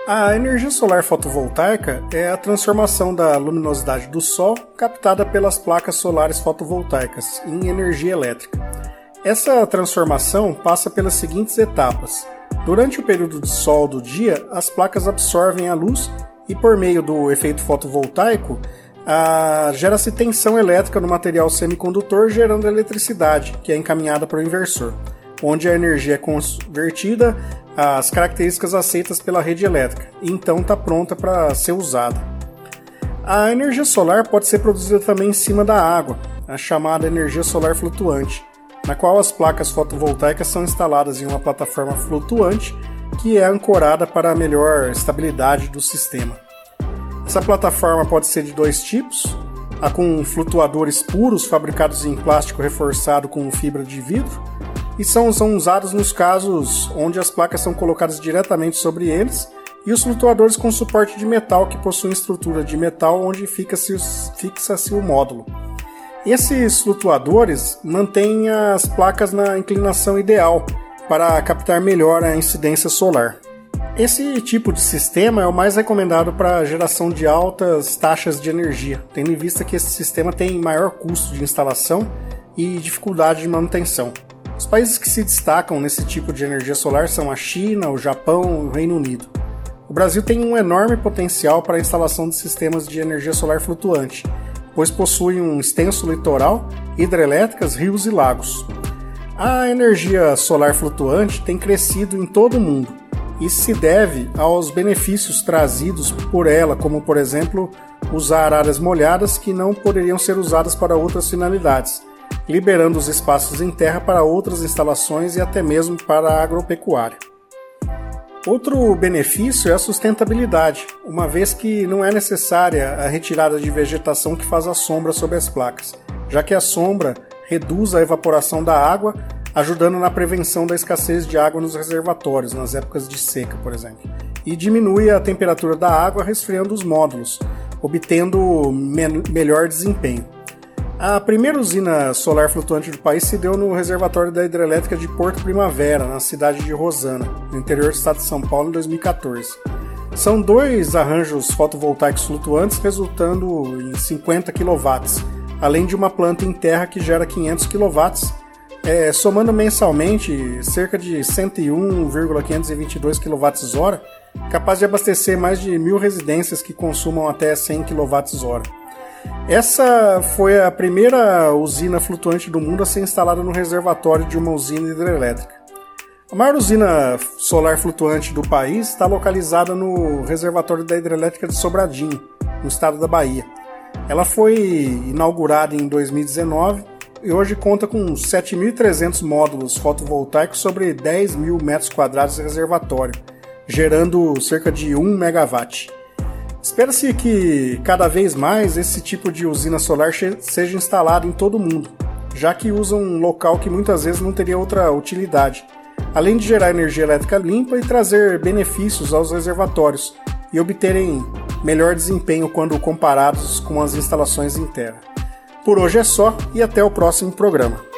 A energia solar fotovoltaica é a transformação da luminosidade do Sol captada pelas placas solares fotovoltaicas em energia elétrica. Essa transformação passa pelas seguintes etapas. Durante o período de sol do dia, as placas absorvem a luz e, por meio do efeito fotovoltaico, gera-se tensão elétrica no material semicondutor, gerando eletricidade, que é encaminhada para o inversor, onde a energia é convertida às características aceitas pela rede elétrica, e então está pronta para ser usada. A energia solar pode ser produzida também em cima da água, a chamada energia solar flutuante, na qual as placas fotovoltaicas são instaladas em uma plataforma flutuante que é ancorada para a melhor estabilidade do sistema. Essa plataforma pode ser de dois tipos, a com flutuadores puros fabricados em plástico reforçado com fibra de vidro, e são usados nos casos onde as placas são colocadas diretamente sobre eles, e os flutuadores com suporte de metal que possuem estrutura de metal onde fixa-se o módulo. Esses flutuadores mantêm as placas na inclinação ideal para captar melhor a incidência solar. Esse tipo de sistema é o mais recomendado para a geração de altas taxas de energia, tendo em vista que esse sistema tem maior custo de instalação e dificuldade de manutenção. Os países que se destacam nesse tipo de energia solar são a China, o Japão e o Reino Unido. O Brasil tem um enorme potencial para a instalação de sistemas de energia solar flutuante, pois possui um extenso litoral, hidrelétricas, rios e lagos. A energia solar flutuante tem crescido em todo o mundo. Isso se deve aos benefícios trazidos por ela, como, por exemplo, usar áreas molhadas que não poderiam ser usadas para outras finalidades, liberando os espaços em terra para outras instalações e até mesmo para a agropecuária. Outro benefício é a sustentabilidade, uma vez que não é necessária a retirada de vegetação que faz a sombra sobre as placas, já que a sombra reduz a evaporação da água, ajudando na prevenção da escassez de água nos reservatórios, nas épocas de seca, por exemplo, e diminui a temperatura da água resfriando os módulos, obtendo melhor desempenho. A primeira usina solar flutuante do país se deu no reservatório da hidrelétrica de Porto Primavera, na cidade de Rosana, no interior do estado de São Paulo, em 2014. São 2 arranjos fotovoltaicos flutuantes, resultando em 50 kW, além de uma planta em terra que gera 500 kW, somando mensalmente cerca de 101,522 kWh, capaz de abastecer mais de 1.000 residências que consumam até 100 kWh. Essa foi a primeira usina flutuante do mundo a ser instalada no reservatório de uma usina hidrelétrica. A maior usina solar flutuante do país está localizada no reservatório da hidrelétrica de Sobradinho, no estado da Bahia. Ela foi inaugurada em 2019 e hoje conta com 7.300 módulos fotovoltaicos sobre 10.000 metros quadrados de reservatório, gerando cerca de 1 megawatt. Espera-se que cada vez mais esse tipo de usina solar seja instalado em todo o mundo, já que usa um local que muitas vezes não teria outra utilidade, além de gerar energia elétrica limpa e trazer benefícios aos reservatórios e obterem melhor desempenho quando comparados com as instalações em terra. Por hoje é só e até o próximo programa.